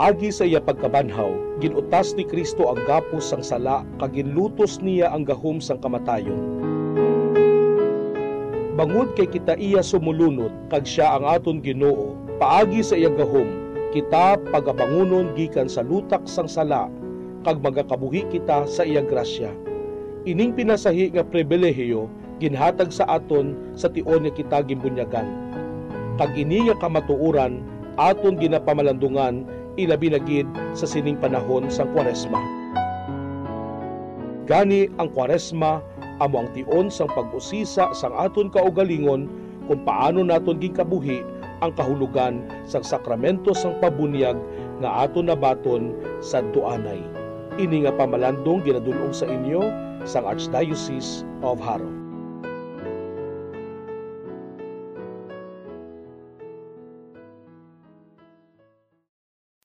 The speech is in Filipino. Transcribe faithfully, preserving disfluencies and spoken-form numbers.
Paagi sa iya pagkabanhaw, ginutas ni Kristo ang gapos sang sala kag ginlutos niya ang gahom sang kamatayon. Bangod kay kita iya sumulunod kag siya ang aton Ginoo, paagi sa iya gahom, kita pagabangunon gikan sa lutak sang sala kag magakabuhi kita sa iya grasya. Ining pinasahi nga pribilehiyo ginhatag sa aton sa tion nga kita gimbunyagan. Kag ini nga kamatuoran aton ginapamalandungan ilabi na gid sa sining panahon sang Kwaresma. Gani ang Kwaresma amo ang tion sang pag-usisa sang aton kaugalingon kung paano naton ginkabuhi ang kahulugan sang sakramento sang pabunyag nga aton nabaton sadto anay. Ini nga pamalandong ginadulong sa inyo sang Archdiocese of Haro.